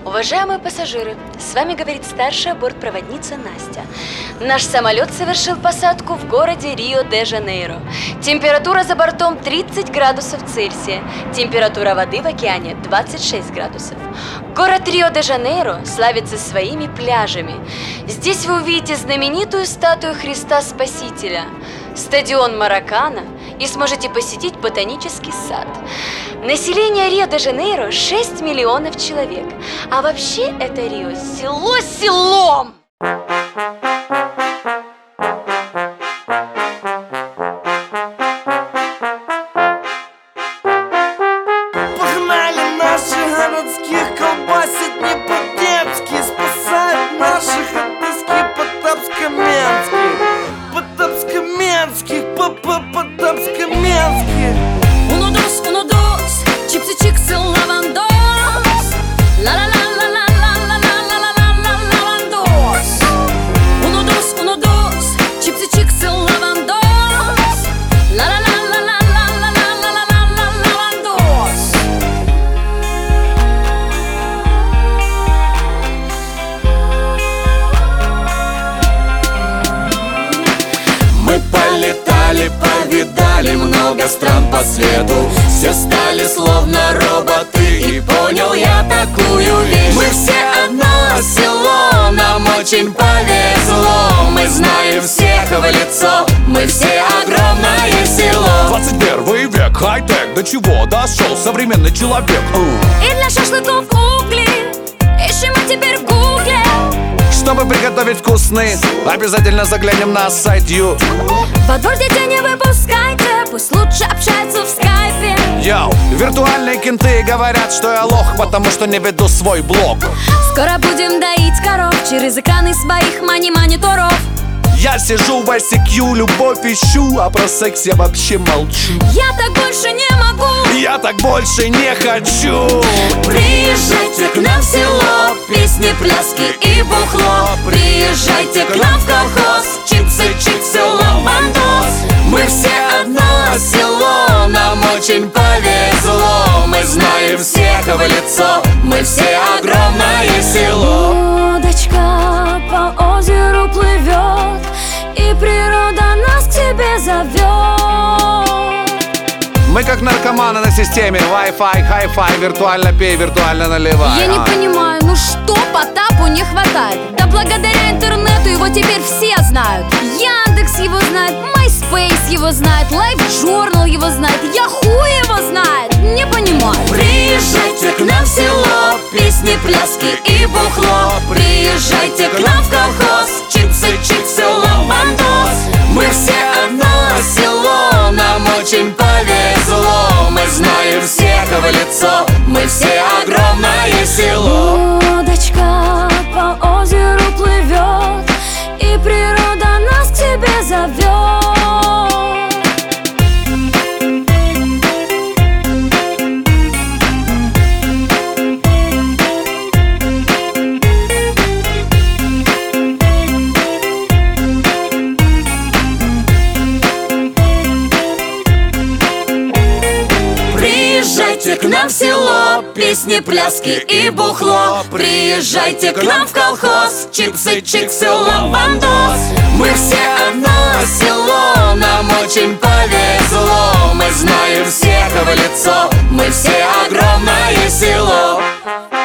Уважаемые пассажиры, с вами говорит старшая бортпроводница Настя. Наш самолет совершил посадку в городе Рио-де-Жанейро. Температура за бортом 30 градусов Цельсия. Температура воды в океане 26 градусов. Город Рио-де-Жанейро славится своими пляжами. Здесь вы увидите знаменитую статую Христа Спасителя, стадион Маракана и сможете посетить ботанический сад. Население Рио-де-Жанейро 6 миллионов человек. А вообще это Рио село селом! Погнали наших городских колбасить не по-детски, спасать наших от тоски Потапско-Каменских, Потапско-Каменских, Потапско-Каменских. Uno dos, chipsy chicks and lavandos. La la la la la la la la la la la lavandos. Uno dos, chipsy chicks and lavandos. La la la la la la la la la la la lavandos. Мы полетали, повидали много стран по свету. Все стали словно роботы, и понял я такую вещь: мы все одно село, нам очень повезло. Мы знаем всех в лицо, мы все огромное село. 21 век, хай-тек, до чего дошел современный человек? И для шашлыков угли ищем мы теперь в гугле. Чтобы приготовить вкусный, обязательно заглянем на сайт Ю. Во двор детей не выпускайте, пусть лучше общаются в скайпе. Йоу, виртуальные кенты говорят, что я лох, потому что не веду свой блог. Скоро будем доить коров через экраны своих мани-мониторов. Я сижу в ICQ, любовь ищу, а про секс я вообще молчу. Я так больше не могу. Я так больше не хочу. Приезжайте к нам в село, песни, пляски и бухло. Приезжайте к нам в колхоз, чипсы, чиксы, ламбандос. Мы все одно село, нам очень повезло. Мы знаем всех в лицо, мы все огромное село. Лодочка по озеру плывет, и природа нас к себе зовет. Мы как наркоманы на системе Wi-Fi, Hi-Fi, виртуально пей, виртуально наливай. Я не понимаю, ну что Потапу не хватает? Да благодаря интернету его теперь все знают. Яндекс его знает, MySpace его знает, LiveJournal его знает, Yahoo его знает. Не понимаю. Приезжайте к нам в село, песни, пляски и бухло. Приезжайте к нам в колхоз, чипсы, чиксы, ламбандос. Мы все одно село, нам очень повезло. Мы знаем всех в лицо, мы все огромное село. Лодочка по озеру плывет, и природа нас к себе зовет. Приезжайте к нам в село, песни, пляски и бухло. Приезжайте к нам в колхоз, чипсы, чиксы, ламбандос. Мы все одно село, нам очень повезло. Мы знаем всех в лицо, мы все огромное село.